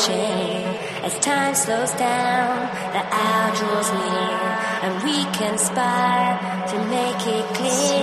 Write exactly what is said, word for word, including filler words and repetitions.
approaching. As time slows down, the hour draws near, and we conspire to make it clear.